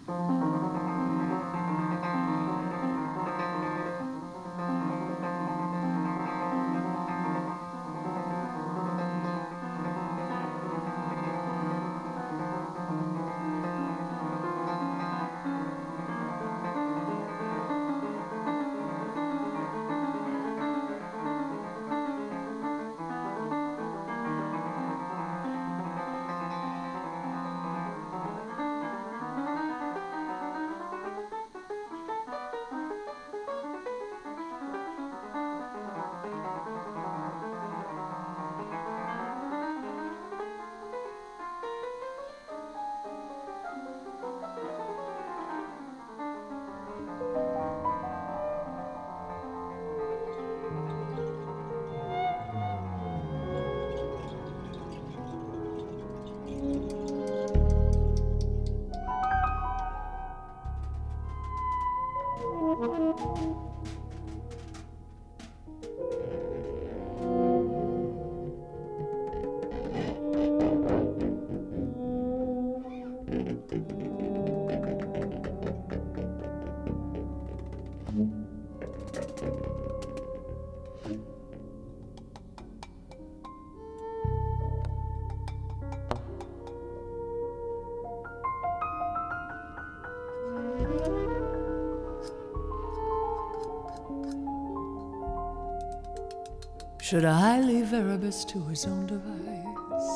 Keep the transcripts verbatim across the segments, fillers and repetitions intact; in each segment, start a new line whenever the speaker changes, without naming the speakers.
Should I leave Erebus to his own device?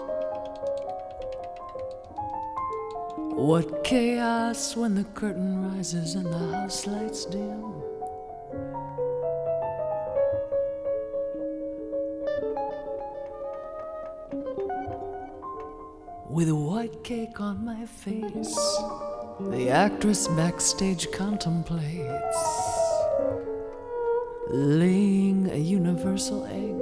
What chaos when the curtain rises and the house lights dim? With a white cake on my face, the actress backstage contemplates laying a universal egg.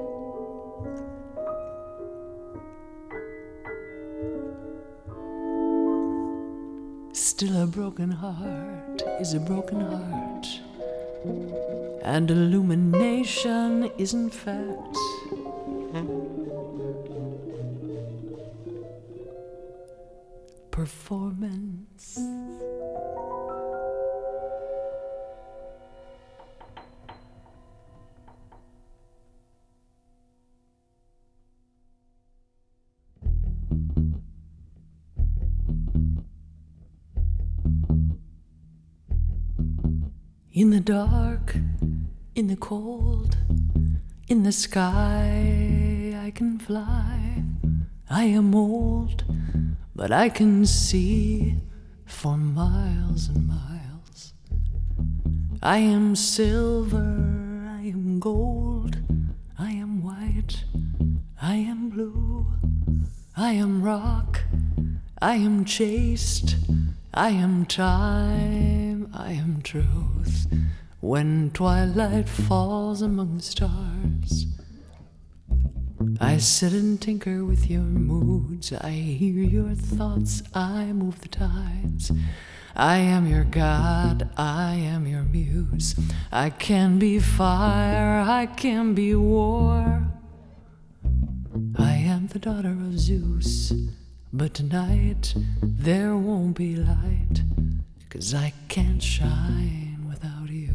Still, a broken heart is a broken heart, and illumination is in fact performance. In the dark, in the cold, in the sky I can fly. I am old, but I can see for miles and miles. I am silver, I am gold, I am white, I am blue, I am rock, I am chaste, I am time, I am truth. When twilight falls among the stars, I sit and tinker with your moods. I hear your thoughts, I move the tides. I am your God, I am your muse. I can be fire, I can be war. I am the daughter of Zeus, but tonight there won't be light, 'cause I can't shine without you.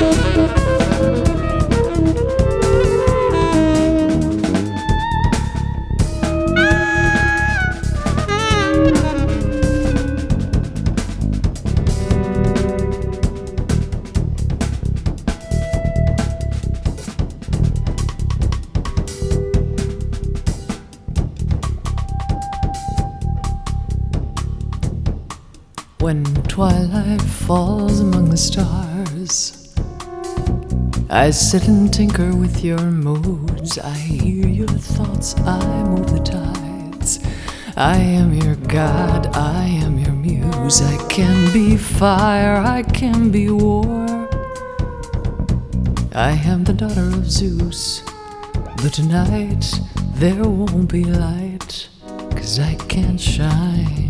When twilight falls among the stars, I sit and tinker with your moods. I hear your thoughts, I move the tides. I am your god, I am your muse. I can be fire, I can be war. I am the daughter of Zeus, but tonight there won't be light, 'cause I can't shine.